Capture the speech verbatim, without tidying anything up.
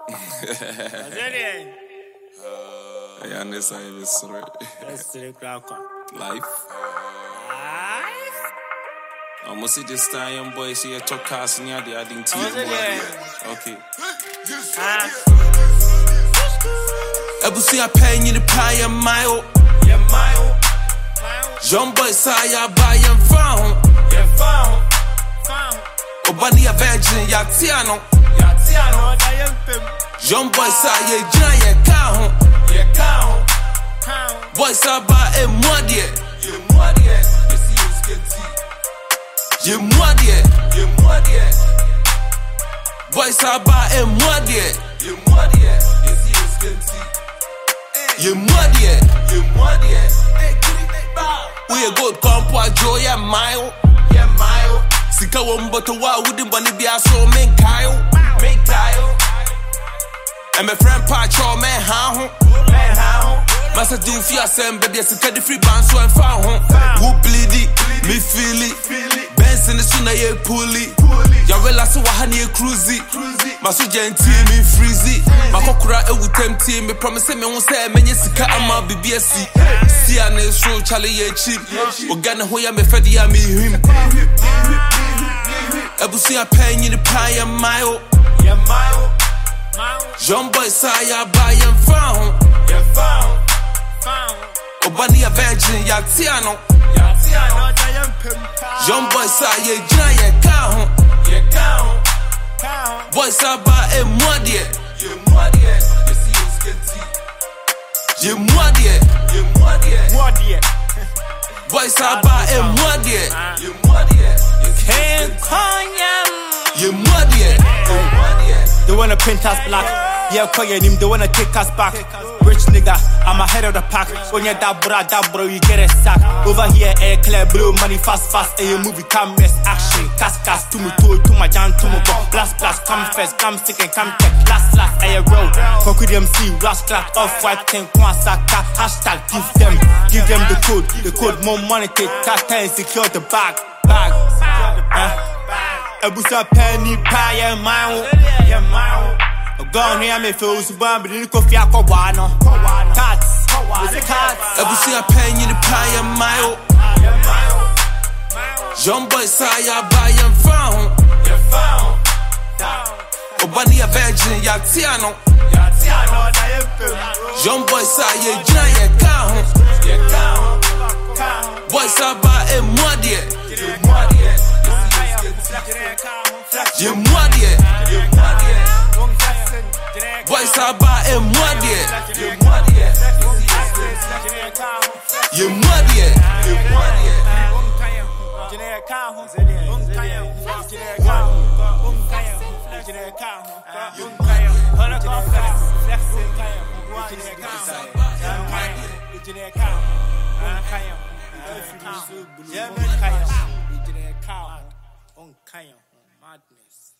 Brazilian. Yeah, this I is That's the crowd. life. Life. I'm gonna see this time, young boy. See a talk cast near the adding to Brazilian. Okay. Ah. Ebusi a pen in the pie and mile. Yeah, mile. Young boy say ya buy and found. Yeah, found. Found. Obani a virgin ya tiano. Yeah, tiano. Diane Pim. Young boy say ye giant cow. Yeah, cow. Cow. Boy say buy a muddy. You muddy. You see you sketchy. You muddy. You muddy. Boy say buy a muddy. You muddy. You see you sketchy. You muddy. You muddy. We a good compo joy and mile. Yeah, mile. Sika womboto wa wouldn't bunny be a so men Kyle. Make tile. And my friend Pacho man how Man, how? Massa do fear sem baby sika the free band so and found who bleed it, me feel it. Benz in the sooner ye pulley. Ya realize so wahani cruisy. Masu genti me freezy. Makokura e wutemti me promise me won say menye sika ama B B S C. See an so Charlie ye cheap. Ogana ho ya me fedi ya me him. Ebusi a pen in the pie and mile. Yeah, mile. Mile. Young boy say ya buy and found. Yeah, found. Found. Obani a virgin ya tiano. Yeah, tiano. Diane Pim. Young boy say ye giant cow. Yeah, cow. Cow. Boy say buy a muddy. You muddy. You see you sketchy. You muddy. You muddy. Muddy. Boy say buy a muddy. You muddy. You can't call him. You muddy. You muddy. They wanna paint us black, yeah, call your name, they wanna take us back. Rich nigga, I'm ahead of the pack. When you're that bro, that bro, you get a sack. Over here, air clear, blue money fast, fast. And your movie cameras, action, cast, cast. To me, to to my jam, to my ball. Blast, blast, come first, come second, come check. Last, last, air roll. Concrete M C, rascal, off white, ten, Kwansaka. Hashtag, give them, give them the code. The code, more money, take that and secure the bag. Bag. Uh. Ebusa penny pie and mile. Yeah, mile. Gone here, me feel so bad, but you coffee a cobano. Cats, it's a cat. Ebusi a pen in the pie and mile. Yeah, mile. Young boy say ya buy and found. Yeah, found. Obani a virgin ya tiano. Yeah, tiano. Diane Pim. Young boy say ye giant cow. Yeah, cow. Cow. Boy say buy a muddy. You muddy. You muddy. You muddy. Boy say buy a muddy. You muddy. You muddy. You muddy. Madness.